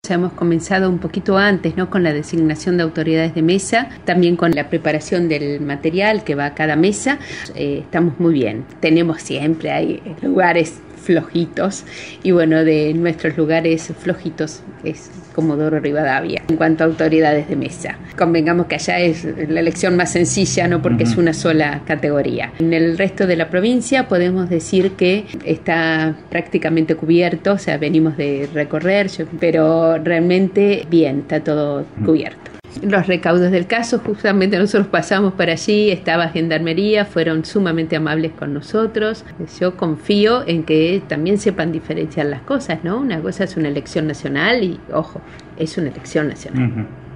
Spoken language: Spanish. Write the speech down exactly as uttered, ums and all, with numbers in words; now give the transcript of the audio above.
sea, hemos comenzado un poquito antes, ¿no? Con la designación de autoridades de mesa, también con la preparación del material que va a cada mesa. Eh, estamos muy bien. Tenemos siempre, hay lugares flojitos, y bueno, de nuestros lugares flojitos es Comodoro Rivadavia en cuanto a autoridades de mesa. Convengamos que allá es la elección más sencilla, no porque uh-huh. es una sola categoría. En el resto de la provincia podemos decir que está prácticamente cubierto, o sea, venimos de recorrer, pero realmente bien, está todo cubierto. Los recaudos del caso, justamente nosotros pasamos por allí, estaba Gendarmería, fueron sumamente amables con nosotros. Yo confío en que también sepan diferenciar las cosas, ¿no? Una cosa es una elección nacional y, ojo, es una elección nacional. Uh-huh.